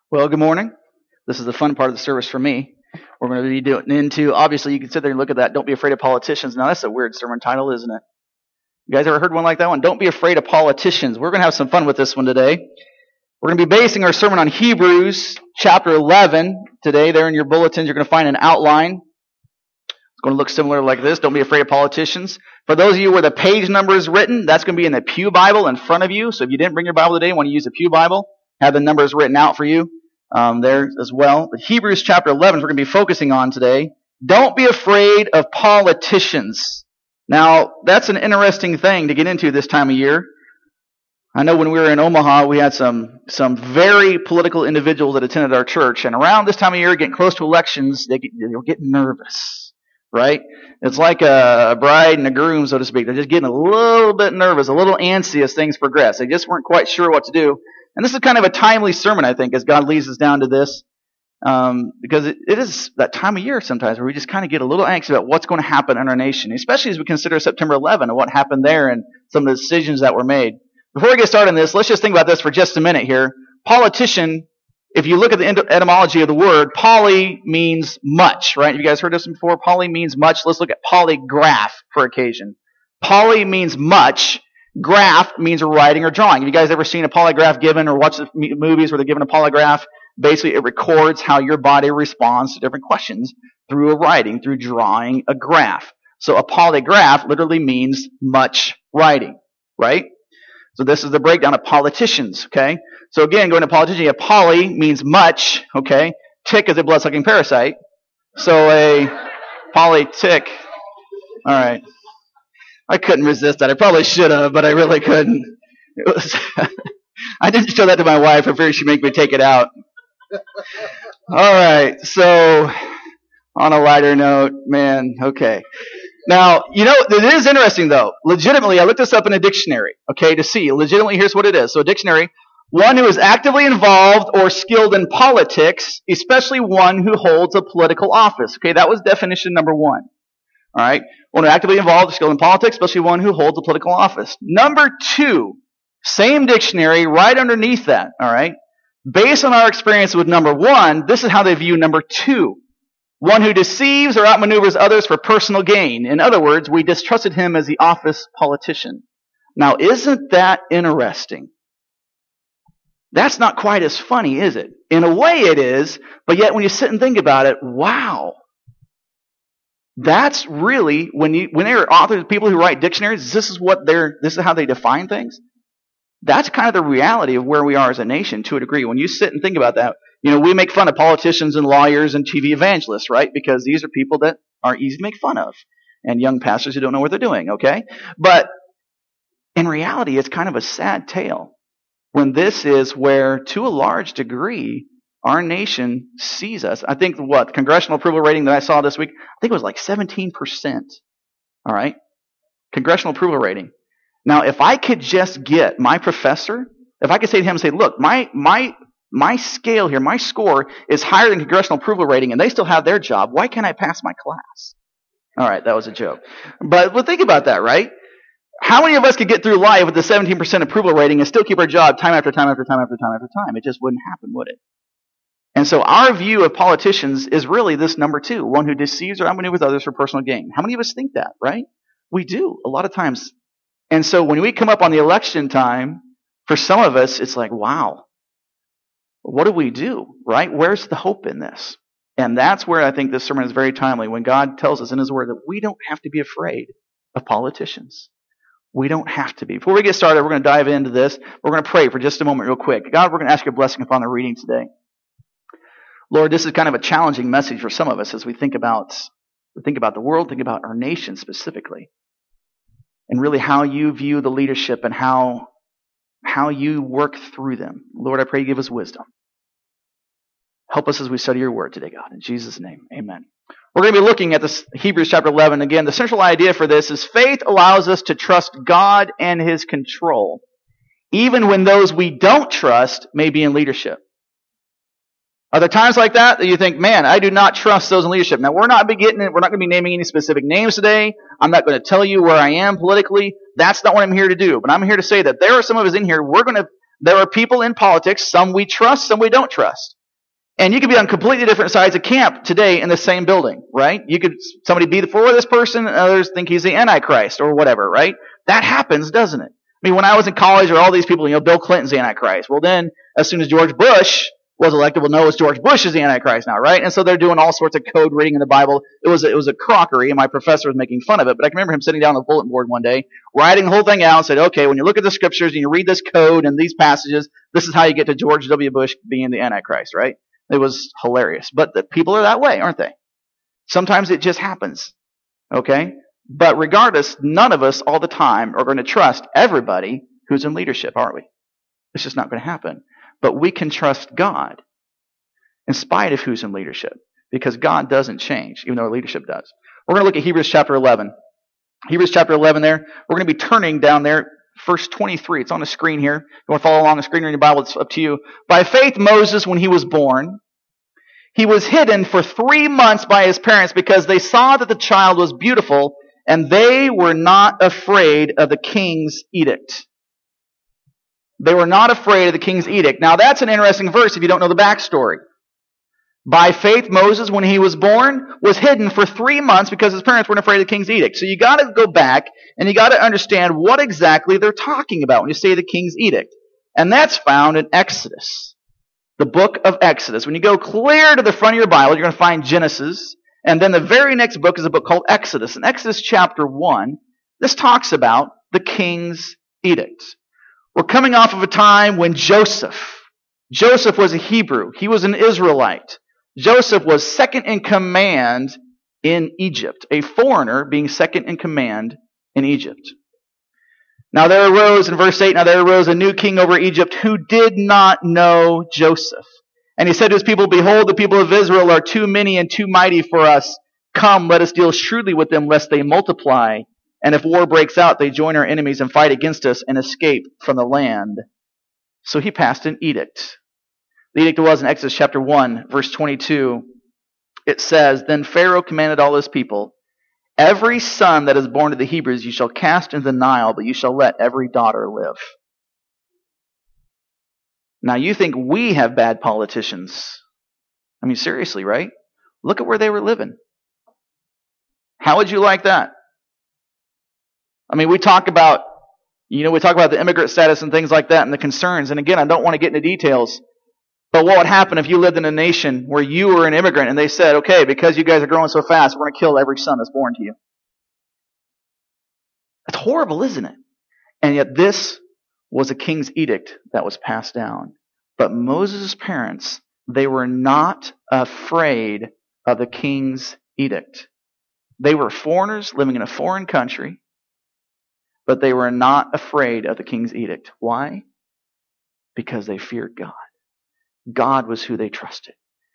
Well, good morning. This is the fun part of the service for me. We're going to be doing into, obviously, you can sit there and look at that. Don't be afraid of politicians. Now, that's a weird sermon title, isn't it? You guys ever heard one like that one? Don't be afraid of politicians. We're going to have some fun with this one today. We're going to be basing our sermon on Hebrews chapter 11 today. There in your bulletins, you're going to find an outline. It's going to look similar like this. Don't be afraid of politicians. For those of you where the page number is written, that's going to be in the Pew Bible in front of you. So if you didn't bring your Bible today and want to use the Pew Bible, have the numbers written out for you. There as well. But Hebrews chapter 11 we're going to be focusing on today. Don't be afraid of politicians. Now, that's an interesting thing to get into this time of year. I know when we were in Omaha, we had some very political individuals that attended our church. And around this time of year, getting close to elections, they were getting nervous, right? It's like a bride and a groom, so to speak. They're just getting a little bit nervous, a little antsy as things progress. They just weren't quite sure what to do. And this is kind of a timely sermon, I think, as God leads us down to this. Because it is that time of year sometimes where we just kind of get a little anxious about what's going to happen in our nation, especially as we consider September 11 and what happened there and some of the decisions that were made. Before we get started on this, let's just think about this for just a minute here. Politician, if you look at the etymology of the word, poly means much, right? Have you guys heard this before? Poly means much. Let's look at polygraph for occasion. Poly means much. Graph means writing or drawing. Have you guys ever seen a polygraph given or watched the movies where they're given a polygraph? Basically, it records how your body responds to different questions through a writing, through drawing a graph. So a polygraph literally means much writing, right? So this is the breakdown of politicians, okay? So again, going to politician, a poly means much, okay? Tick is a blood-sucking parasite. So a polytick, all right. I couldn't resist that. I probably should have, but I really couldn't. It was I didn't show that to my wife. I figured she'd make me take it out. All right. So, on a lighter note, man, okay. Now, you know, it is interesting, though. Legitimately, I looked this up in a dictionary, okay, to see. Legitimately, here's what it is. So, a dictionary, one who is actively involved or skilled in politics, especially one who holds a political office. Okay, that was definition number one. All right. One who actively involved or skilled in politics, especially one who holds a political office. Number two, same dictionary, right underneath that. All right. Based on our experience with number one, this is how they view number two. One who deceives or outmaneuvers others for personal gain. In other words, we distrusted him as the office politician. Now, isn't that interesting? That's not quite as funny, is it? In a way it is, but yet when you sit and think about it, wow. That's really when they're authors, people who write dictionaries, this is how they define things. That's kind of the reality of where we are as a nation to a degree. When you sit and think about that, you know, we make fun of politicians and lawyers and TV evangelists, right? Because these are people that are easy to make fun of. And young pastors who don't know what they're doing, okay? But in reality, it's kind of a sad tale when this is where, to a large degree, our nation sees us. I think the congressional approval rating that I saw this week, I think it was like 17%. All right? Congressional approval rating. Now, if I could just get my professor, if I could say to him, look, my scale here, my score is higher than congressional approval rating, and they still have their job, why can't I pass my class? All right, that was a joke. But think about that, right? How many of us could get through life with the 17% approval rating and still keep our job time after time after time after time after time? It just wouldn't happen, would it? And so our view of politicians is really this number two, one who deceives or outmaneuvers others for personal gain. How many of us think that, right? We do, a lot of times. And so when we come up on the election time, for some of us, it's like, wow, what do we do, right? Where's the hope in this? And that's where I think this sermon is very timely, when God tells us in His Word that we don't have to be afraid of politicians. We don't have to be. Before we get started, we're going to dive into this. We're going to pray for just a moment real quick. God, we're going to ask your blessing upon the reading today. Lord, this is kind of a challenging message for some of us as we think about the world, think about our nation specifically, and really how you view the leadership and how you work through them. Lord, I pray you give us wisdom. Help us as we study your word today, God. In Jesus' name, amen. We're going to be looking at this Hebrews chapter 11. Again, the central idea for this is faith allows us to trust God and His control, even when those we don't trust may be in leadership. Are there times like that you think, man, I do not trust those in leadership? Now, we're not going to be naming any specific names today. I'm not going to tell you where I am politically. That's not what I'm here to do. But I'm here to say that there are some of us in here, there are people in politics, some we trust, some we don't trust. And you could be on completely different sides of camp today in the same building, right? Somebody be for this person, and others think he's the Antichrist or whatever, right? That happens, doesn't it? I mean, when I was in college, all these people, Bill Clinton's the Antichrist. Well, then, as soon as George Bush was elected, well, no, it's George Bush is the Antichrist now, right? And so they're doing all sorts of code reading in the Bible. It was a crockery, and my professor was making fun of it. But I can remember him sitting down on the bulletin board one day, writing the whole thing out, and said, okay, when you look at the scriptures and you read this code and these passages, this is how you get to George W. Bush being the Antichrist, right? It was hilarious. But the people are that way, aren't they? Sometimes it just happens, okay? But regardless, none of us all the time are going to trust everybody who's in leadership, are we? It's just not going to happen. But we can trust God in spite of who's in leadership, because God doesn't change, even though our leadership does. We're going to look at Hebrews chapter 11. Hebrews chapter 11 there. We're going to be turning down there, verse 23. It's on the screen here. If you want to follow along the screen or in your Bible, it's up to you. By faith, Moses, when he was born, he was hidden for 3 months by his parents because they saw that the child was beautiful, and they were not afraid of the king's edict. They were not afraid of the king's edict. Now, that's an interesting verse if you don't know the backstory. By faith, Moses, when he was born, was hidden for 3 months because his parents weren't afraid of the king's edict. So you got to go back and you got to understand what exactly they're talking about when you say the king's edict. And that's found in Exodus, the book of Exodus. When you go clear to the front of your Bible, you're going to find Genesis. And then the very next book is a book called Exodus. In Exodus chapter 1, this talks about the king's edict. We're coming off of a time when Joseph was a Hebrew. He was an Israelite. Joseph was second in command in Egypt, a foreigner being second in command in Egypt. Now there arose, in verse 8, now there arose a new king over Egypt who did not know Joseph. And he said to his people, behold, the people of Israel are too many and too mighty for us. Come, let us deal shrewdly with them, lest they multiply. And if war breaks out, they join our enemies and fight against us and escape from the land. So he passed an edict. The edict was in Exodus chapter 1, verse 22. It says, then Pharaoh commanded all his people, every son that is born to the Hebrews you shall cast into the Nile, but you shall let every daughter live. Now you think we have bad politicians. I mean, seriously, right? Look at where they were living. How would you like that? I mean, we talk about the immigrant status and things like that and the concerns. And again, I don't want to get into details. But what would happen if you lived in a nation where you were an immigrant and they said, okay, because you guys are growing so fast, we're going to kill every son that's born to you? That's horrible, isn't it? And yet this was a king's edict that was passed down. But Moses' parents, they were not afraid of the king's edict. They were foreigners living in a foreign country, but they were not afraid of the king's edict. Why? Because they feared God. God was who they trusted.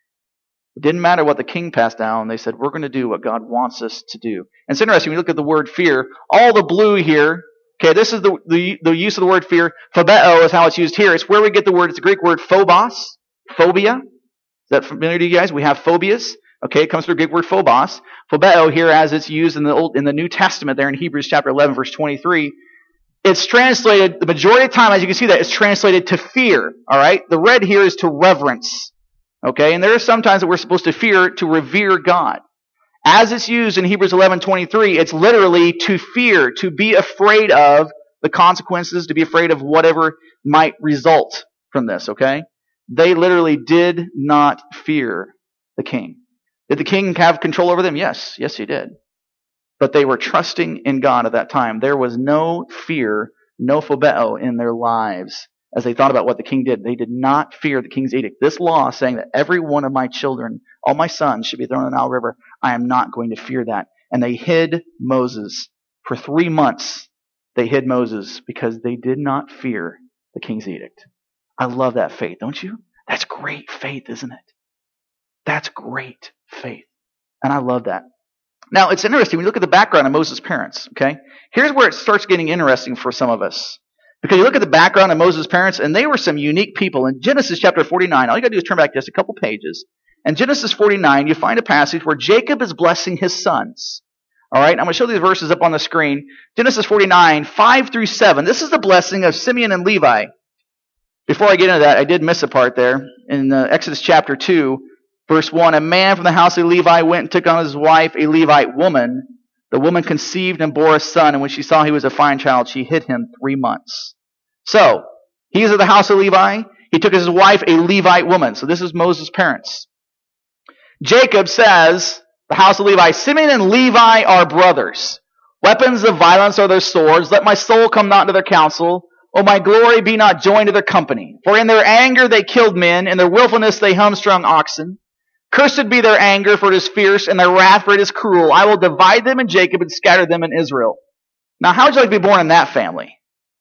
It didn't matter what the king passed down. They said, we're going to do what God wants us to do. And it's interesting, when you look at the word fear, all the blue here, okay, this is the use of the word fear. Phobeo is how it's used here. It's where we get the word, it's the Greek word phobos, phobia. Is that familiar to you guys? We have phobias. Okay, it comes from the Greek word phobos. Phobeo here, as it's used in the New Testament there in Hebrews chapter 11, verse 23, it's translated, the majority of the time, as you can see that, it's translated to fear. All right? The red here is to reverence. Okay? And there are some times that we're supposed to fear, to revere God. As it's used in Hebrews 11:23, it's literally to fear, to be afraid of the consequences, to be afraid of whatever might result from this. Okay? They literally did not fear the king. Did the king have control over them? Yes. Yes, he did. But they were trusting in God at that time. There was no fear, no phobeo in their lives as they thought about what the king did. They did not fear the king's edict. This law saying that every one of my children, all my sons, should be thrown in the Nile River, I am not going to fear that. And they hid Moses. For 3 months, they hid Moses because they did not fear the king's edict. I love that faith, don't you? That's great faith, isn't it? That's great faith. And I love that. Now, it's interesting. When you look at the background of Moses' parents, okay? Here's where it starts getting interesting for some of us. Because you look at the background of Moses' parents, and they were some unique people. In Genesis chapter 49, all you got to do is turn back just a couple pages. In Genesis 49, you find a passage where Jacob is blessing his sons. All right? I'm going to show these verses up on the screen. Genesis 49, 5 through 7. This is the blessing of Simeon and Levi. Before I get into that, I did miss a part there. In Exodus chapter 2, verse 1, a man from the house of Levi went and took on his wife a Levite woman. The woman conceived and bore a son, and when she saw he was a fine child, she hid him 3 months. So, he's of the house of Levi. He took as his wife a Levite woman. So this is Moses' parents. Jacob says, the house of Levi, Simeon and Levi are brothers. Weapons of violence are their swords. Let my soul come not into their counsel. O my glory, be not joined to their company. For in their anger they killed men. In their willfulness they hamstrung oxen. Cursed be their anger, for it is fierce, and their wrath, for it is cruel. I will divide them in Jacob and scatter them in Israel. Now, how would you like to be born in that family?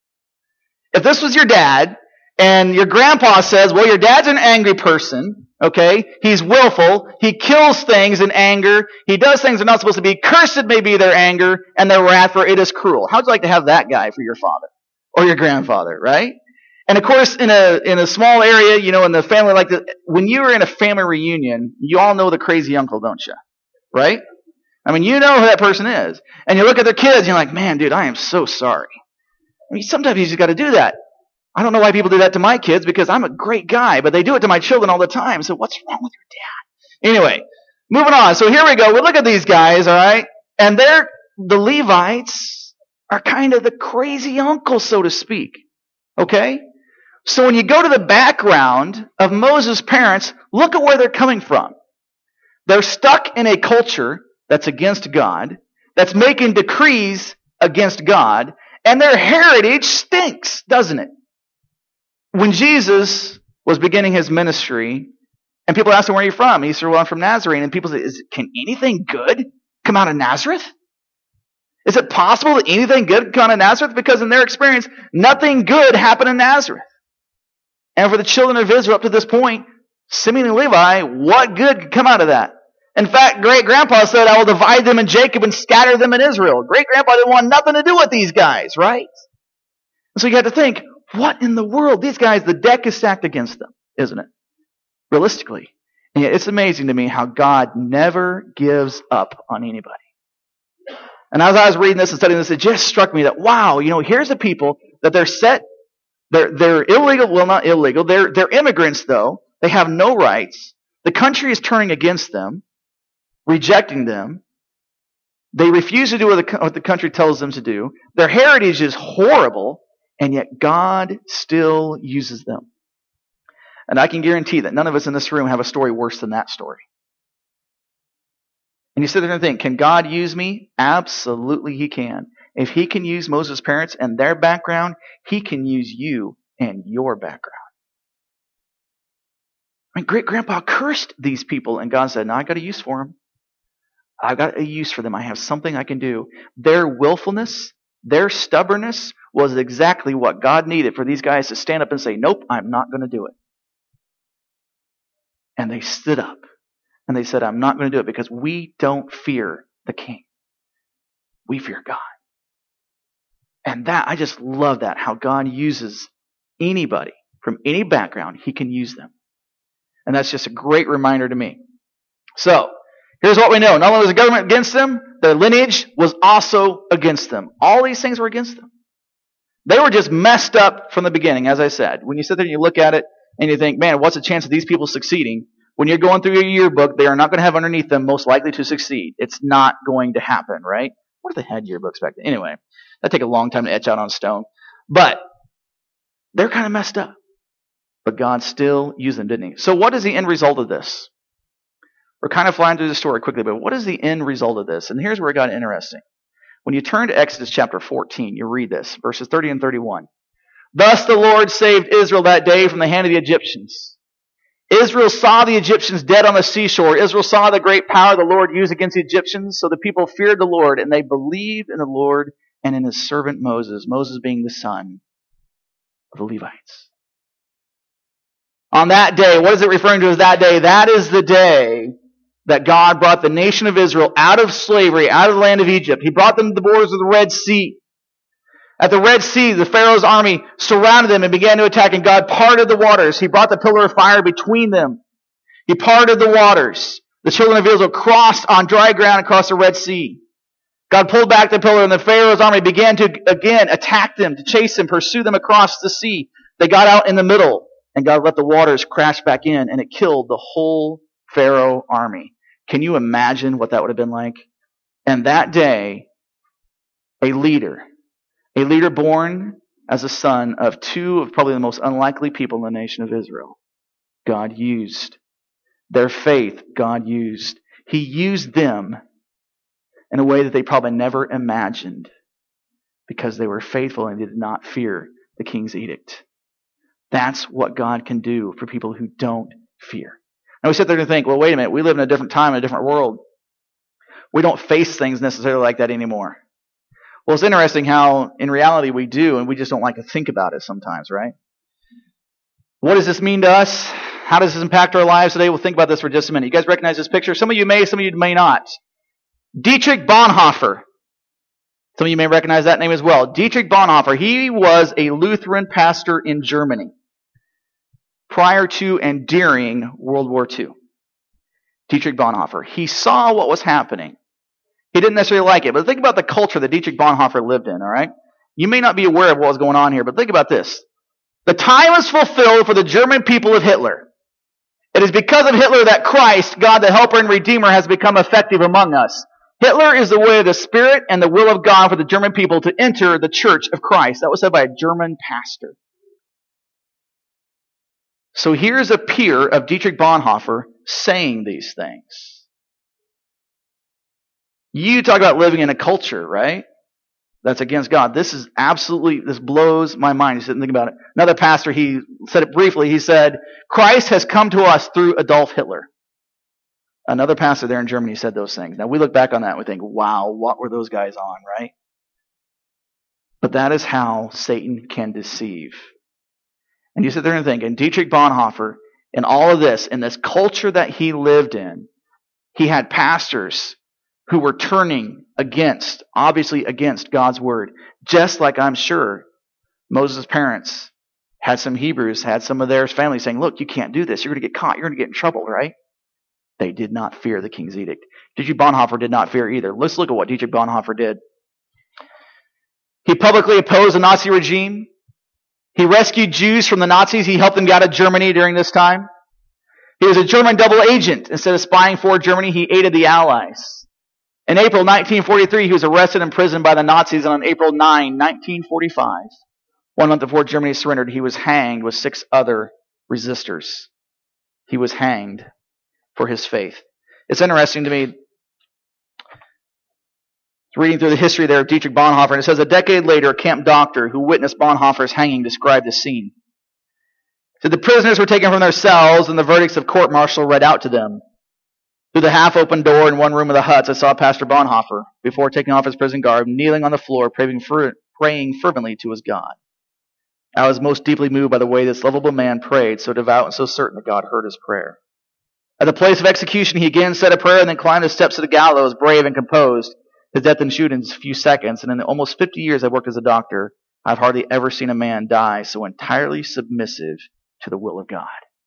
If this was your dad, and your grandpa says, well, your dad's an angry person, okay? He's willful. He kills things in anger. He does things they're not supposed to be. Cursed may be their anger, and their wrath, for it is cruel. How would you like to have that guy for your father or your grandfather, right? And of course, in a small area, in the family like that, when you are in a family reunion, you all know the crazy uncle, don't you? Right? I mean, you know who that person is. And you look at their kids, and you're like, man, dude, I am so sorry. I mean, sometimes you just got to do that. I don't know why people do that to my kids, because I'm a great guy, but they do it to my children all the time. So what's wrong with your dad? Anyway, moving on. So here we go. We look at these guys, all right? And the Levites are kind of the crazy uncle, so to speak. Okay? So when you go to the background of Moses' parents, look at where they're coming from. They're stuck in a culture that's against God, that's making decrees against God, and their heritage stinks, doesn't it? When Jesus was beginning his ministry, and people asked him, where are you from? He said, well, I'm from Nazarene. And people say, can anything good come out of Nazareth? Is it possible that anything good can come out of Nazareth? Because in their experience, nothing good happened in Nazareth. And for the children of Israel up to this point, Simeon and Levi, what good could come out of that? In fact, great-grandpa said, I will divide them in Jacob and scatter them in Israel. Great-grandpa didn't want nothing to do with these guys, right? And so you have to think, what in the world? These guys, the deck is stacked against them, isn't it? Realistically. And yet it's amazing to me how God never gives up on anybody. And as I was reading this and studying this, it just struck me that, wow, here's the people that they're illegal, well, not illegal. They're immigrants, though. They have no rights. The country is turning against them, rejecting them. They refuse to do what the country tells them to do. Their heritage is horrible, and yet God still uses them. And I can guarantee that none of us in this room have a story worse than that story. And you sit there and think, can God use me? Absolutely he can. If he can use Moses' parents and their background, he can use you and your background. I mean, great-grandpa cursed these people, and God said, no, I got a use for them. I've got a use for them. I have something I can do. Their willfulness, their stubbornness was exactly what God needed for these guys to stand up and say, nope, I'm not going to do it. And they stood up, and they said, I'm not going to do it because we don't fear the king. We fear God. And that, I just love that, how God uses anybody from any background, he can use them. And that's just a great reminder to me. So, here's what we know. Not only was the government against them, their lineage was also against them. All these things were against them. They were just messed up from the beginning, as I said. When you sit there and you look at it and you think, man, what's the chance of these people succeeding? When you're going through your yearbook, they are not going to have underneath them most likely to succeed. It's not going to happen, right? What if they had yearbooks back then? Anyway, that'd take a long time to etch out on stone. But they're kind of messed up. But God still used them, didn't he? So what is the end result of this? We're kind of flying through the story quickly, but what is the end result of this? And here's where it got interesting. When you turn to Exodus chapter 14, you read this, verses 30 and 31. Thus the Lord saved Israel that day from the hand of the Egyptians. Israel saw the Egyptians dead on the seashore. Israel saw the great power the Lord used against the Egyptians. So the people feared the Lord, and they believed in the Lord and in his servant Moses, Moses being the son of the Levites. On that day, what is it referring to as that day? That is the day that God brought the nation of Israel out of slavery, out of the land of Egypt. He brought them to the borders of the Red Sea. At the Red Sea, the Pharaoh's army surrounded them and began to attack, and God parted the waters. He brought the pillar of fire between them. He parted the waters. The children of Israel crossed on dry ground across the Red Sea. God pulled back the pillar, and the Pharaoh's army began to again attack them, to chase them, pursue them across the sea. They got out in the middle, and God let the waters crash back in, and it killed the whole Pharaoh army. Can you imagine what that would have been like? And that day, a leader born as a son of two of probably the most unlikely people in the nation of Israel, God used. Their faith, God used. He used them in a way that they probably never imagined because they were faithful and did not fear the king's edict. That's what God can do for people who don't fear. And we sit there and think, well, wait a minute, we live in a different time, in a different world. We don't face things necessarily like that anymore. Well, it's interesting how in reality we do, and we just don't like to think about it sometimes, right? What does this mean to us? How does this impact our lives today? We'll think about this for just a minute. You guys recognize this picture? Some of you may, some of you may not. Dietrich Bonhoeffer. Some of you may recognize that name as well. Dietrich Bonhoeffer. He was a Lutheran pastor in Germany prior to and during World War II. Dietrich Bonhoeffer. He saw what was happening. He didn't necessarily like it, but think about the culture that Dietrich Bonhoeffer lived in, all right? You may not be aware of what was going on here, but think about this. The time is fulfilled for the German people of Hitler. It is because of Hitler that Christ, God the Helper and Redeemer, has become effective among us. Hitler is the way of the Spirit and the will of God for the German people to enter the church of Christ. That was said by a German pastor. So here's a peer of Dietrich Bonhoeffer saying these things. You talk about living in a culture, right? That's against God. This blows my mind. You sit and think about it. Another pastor, he said it briefly. He said, Christ has come to us through Adolf Hitler. Another pastor there in Germany said those things. Now we look back on that and we think, wow, what were those guys on, right? But that is how Satan can deceive. And you sit there and think, and Dietrich Bonhoeffer, in all of this, in this culture that he lived in, he had pastors who were turning obviously against God's word. Just like I'm sure Moses' parents had some Hebrews, had some of their family saying, look, you can't do this. You're going to get caught. You're going to get in trouble, right? They did not fear the king's edict. Dietrich Bonhoeffer did not fear either. Let's look at what Dietrich Bonhoeffer did. He publicly opposed the Nazi regime. He rescued Jews from the Nazis. He helped them get out of Germany during this time. He was a German double agent. Instead of spying for Germany, he aided the Allies. In April 1943, he was arrested and imprisoned by the Nazis, and on April 9, 1945, 1 month before Germany surrendered, he was hanged with 6 other resistors. He was hanged for his faith. It's interesting to me, reading through the history there of Dietrich Bonhoeffer, and it says, a decade later, a camp doctor who witnessed Bonhoeffer's hanging described the scene. He said, the prisoners were taken from their cells, and the verdicts of court-martial read out to them. Through the half-open door in one room of the huts, I saw Pastor Bonhoeffer, before taking off his prison garb, kneeling on the floor, praying fervently to his God. I was most deeply moved by the way this lovable man prayed, so devout and so certain that God heard his prayer. At the place of execution, he again said a prayer and then climbed the steps of the gallows, brave and composed. His death ensued in a few seconds, and in the almost 50 years I've worked as a doctor, I've hardly ever seen a man die so entirely submissive to the will of God.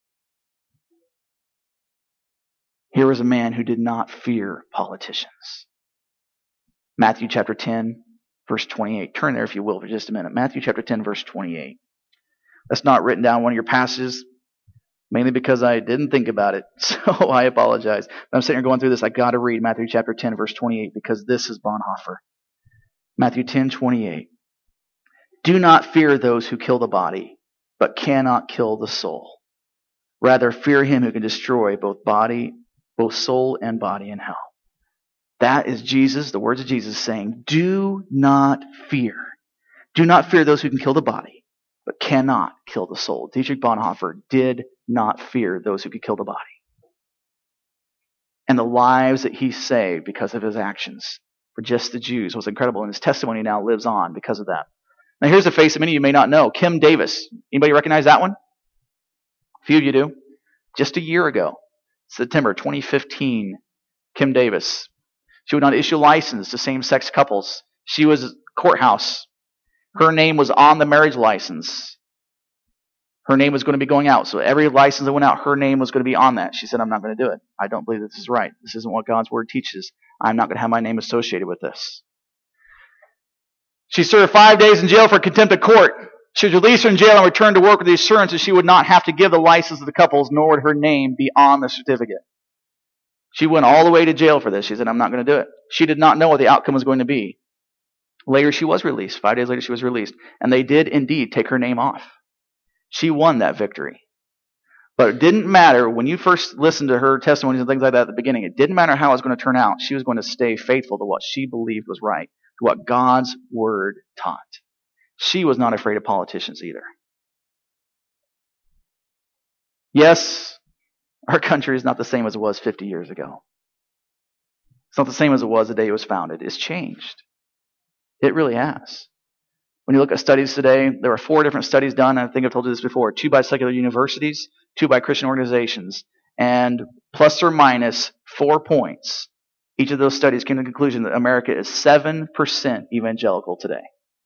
Here was a man who did not fear politicians. Matthew chapter 10, verse 28. Turn there if you will for just a minute. Matthew chapter 10, verse 28. That's not written down one of your passages, mainly because I didn't think about it, so I apologize. But I'm sitting here going through this. I got to read Matthew chapter 10, verse 28, because this is Bonhoeffer. Matthew 10, 28. Do not fear those who kill the body, but cannot kill the soul. Rather, fear him who can destroy both soul and body in hell. That is Jesus, the words of Jesus saying, do not fear. Do not fear those who can kill the body, but cannot kill the soul. Dietrich Bonhoeffer did not fear those who could kill the body. And the lives that he saved because of his actions for just the Jews was incredible, and his testimony now lives on because of that. Now here's a face that many of you may not know, Kim Davis. Anybody recognize that one? A few of you do. Just a year ago, September 2015, Kim Davis. She would not issue a license to same-sex couples. She was courthouse. Her name was on the marriage license. Her name was going to be going out. So every license that went out, her name was going to be on that. She said, I'm not going to do it. I don't believe this is right. This isn't what God's word teaches. I'm not going to have my name associated with this. She served 5 days in jail for contempt of court. She was released from jail and returned to work with the assurance that she would not have to give the license to the couples, nor would her name be on the certificate. She went all the way to jail for this. She said, I'm not going to do it. She did not know what the outcome was going to be. Later, she was released. 5 days later, she was released. And they did indeed take her name off. She won that victory. But it didn't matter when you first listened to her testimonies and things like that at the beginning. It didn't matter how it was going to turn out. She was going to stay faithful to what she believed was right, to what God's word taught. She was not afraid of politicians either. Yes, our country is not the same as it was 50 years ago. It's not the same as it was the day it was founded. It's changed. It really has. When you look at studies today, there are 4 different studies done. I think I've told you this before. 2 by secular universities, 2 by Christian organizations, and plus or minus 4 points. Each of those studies came to the conclusion that America is 7% evangelical today.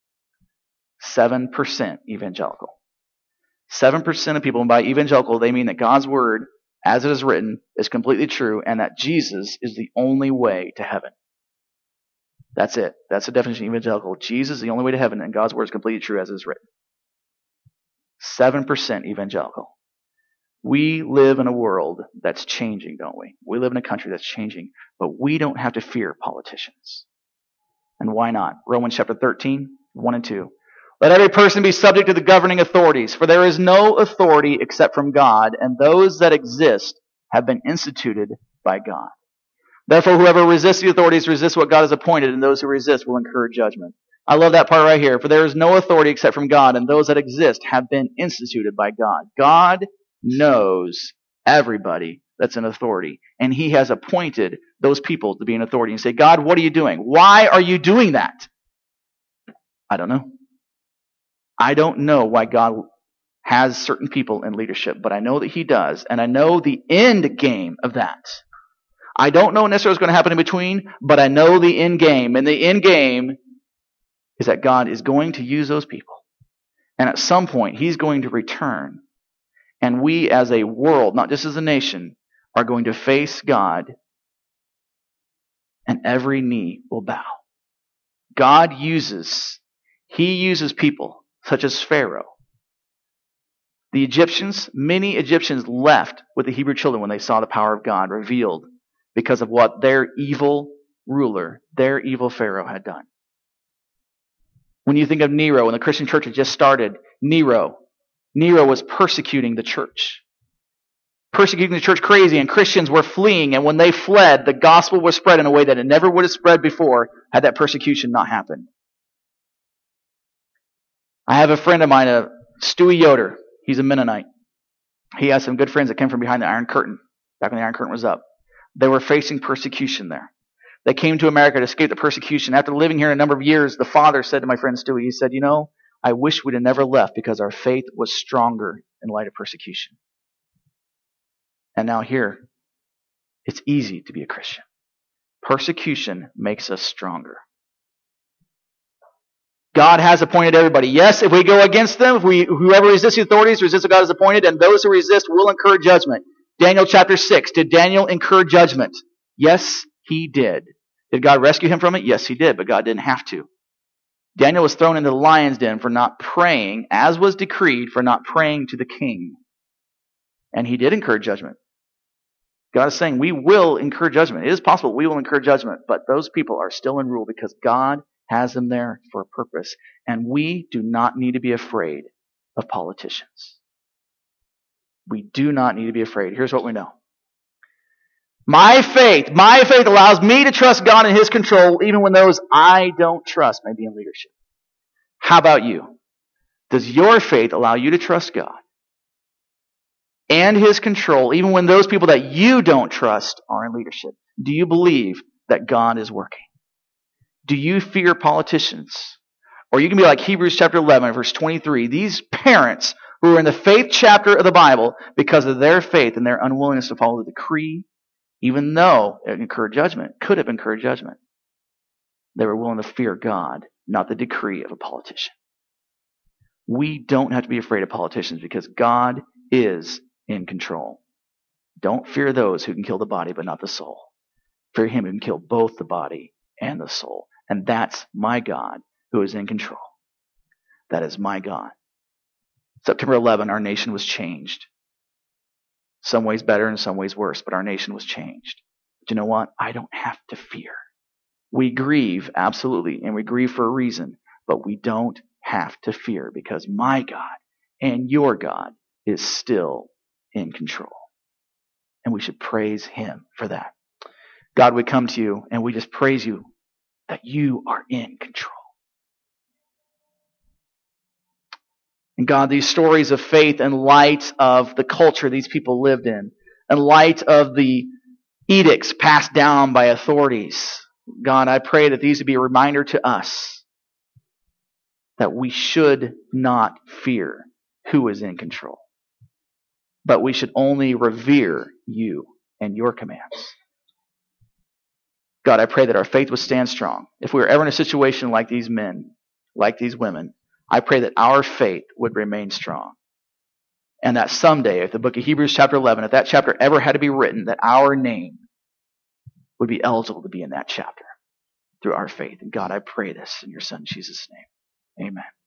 7% evangelical. 7% of people, and by evangelical, they mean that God's word, as it is written, is completely true, and that Jesus is the only way to heaven. That's it. That's the definition of evangelical. Jesus is the only way to heaven, and God's word is completely true as it is written. 7% evangelical. We live in a world that's changing, don't we? We live in a country that's changing, but we don't have to fear politicians. And why not? Romans chapter 13, 1 and 2. Let every person be subject to the governing authorities, for there is no authority except from God, and those that exist have been instituted by God. Therefore, whoever resists the authorities resists what God has appointed, and those who resist will incur judgment. I love that part right here. For there is no authority except from God, and those that exist have been instituted by God. God knows everybody that's in authority, and He has appointed those people to be in authority. And say, God, what are you doing? Why are you doing that? I don't know. I don't know why God has certain people in leadership, but I know that He does, and I know the end game of that. I don't know necessarily what's going to happen in between, but I know the end game. And the end game is that God is going to use those people. And at some point, He's going to return. And we as a world, not just as a nation, are going to face God, and every knee will bow. God uses people such as Pharaoh. The Egyptians, many Egyptians left with the Hebrew children when they saw the power of God revealed because of what their evil ruler, their evil Pharaoh had done. When you think of Nero, when the Christian church had just started, Nero was persecuting the church. Persecuting the church crazy, and Christians were fleeing, and when they fled, the gospel was spread in a way that it never would have spread before had that persecution not happened. I have a friend of mine, Stewie Yoder. He's a Mennonite. He has some good friends that came from behind the Iron Curtain, back when the Iron Curtain was up. They were facing persecution there. They came to America to escape the persecution. After living here a number of years, the father said to my friend Stewie, he said, I wish we'd have never left because our faith was stronger in light of persecution. And now here, it's easy to be a Christian. Persecution makes us stronger. God has appointed everybody. Yes, if we go against them, whoever resists the authorities resists what God has appointed, and those who resist will incur judgment. Daniel chapter 6. Did Daniel incur judgment? Yes, he did. Did God rescue him from it? Yes, He did, but God didn't have to. Daniel was thrown into the lion's den for not praying, as was decreed, for not praying to the king. And he did incur judgment. God is saying we will incur judgment. It is possible we will incur judgment, but those people are still in rule because God has them there for a purpose. And we do not need to be afraid of politicians. We do not need to be afraid. Here's what we know. My faith allows me to trust God in His control even when those I don't trust may be in leadership. How about you? Does your faith allow you to trust God and His control even when those people that you don't trust are in leadership? Do you believe that God is working? Do you fear politicians? Or you can be like Hebrews chapter 11, verse 23. These parents who are in the faith chapter of the Bible, because of their faith and their unwillingness to follow the decree, even though it could have incurred judgment, they were willing to fear God, not the decree of a politician. We don't have to be afraid of politicians because God is in control. Don't fear those who can kill the body but not the soul. Fear Him who can kill both the body and the soul. And that's my God who is in control. That is my God September 11, our nation was changed. Some ways better and some ways worse, but our nation was changed. But you know what? I don't have to fear. We grieve, absolutely, and we grieve for a reason, but we don't have to fear because my God and your God is still in control. And we should praise him for that. God, we come to you and we just praise you that you are in control. And God, these stories of faith in light of the culture these people lived in light of the edicts passed down by authorities, God, I pray that these would be a reminder to us that we should not fear who is in control, but we should only revere you and your commands. God, I pray that our faith would stand strong. If we were ever in a situation like these men, like these women, I pray that our faith would remain strong. And that someday, if the book of Hebrews chapter 11, if that chapter ever had to be written, that our name would be eligible to be in that chapter through our faith. And God, I pray this in your Son Jesus' name. Amen.